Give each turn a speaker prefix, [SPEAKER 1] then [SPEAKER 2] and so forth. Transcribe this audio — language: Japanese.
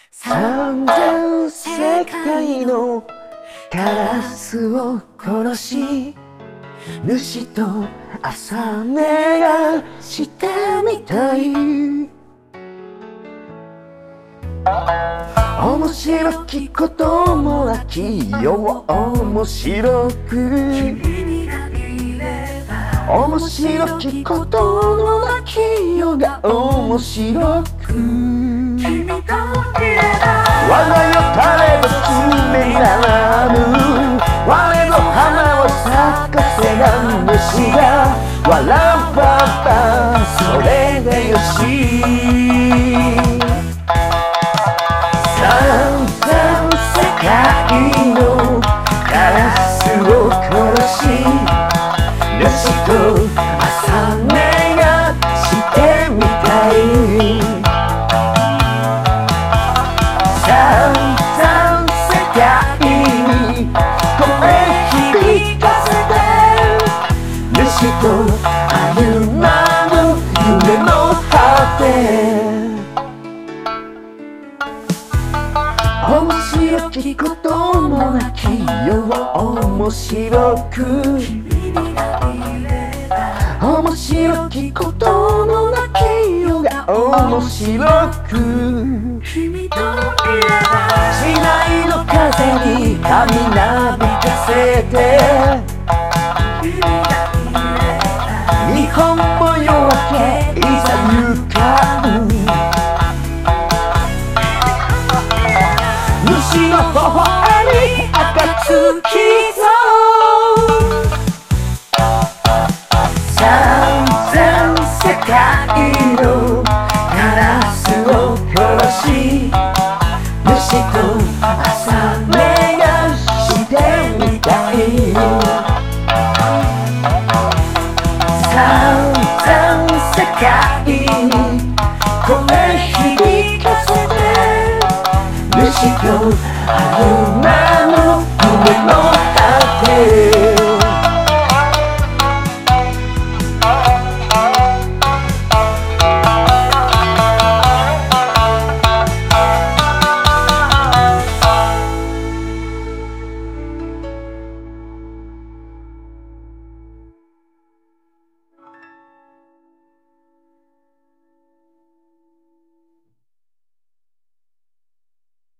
[SPEAKER 1] 散々世界のカラスを殺し、主と朝寝がしてみたい。面白きこともなきよ面白く、面白きことのなきよが面白く、笑いを垂れば爪ならぬ、我の花を咲かせな虫が笑ばばそれでよし。散々世界のカラスを殺し、主と朝寝がしてみたい。散々世界に声響かせて、主と歩まぬ夢の果て。面白きこともなきよ面白く、面白きことのなきよが面白く、時代の風に髪なびかせて、日本も夜明けいざ行かう、主の微笑み暁ぞ。散々世界のカラスを殺し、主と朝寝がしてみたい。散々世界に声響かせて、主と歩まぬ夢の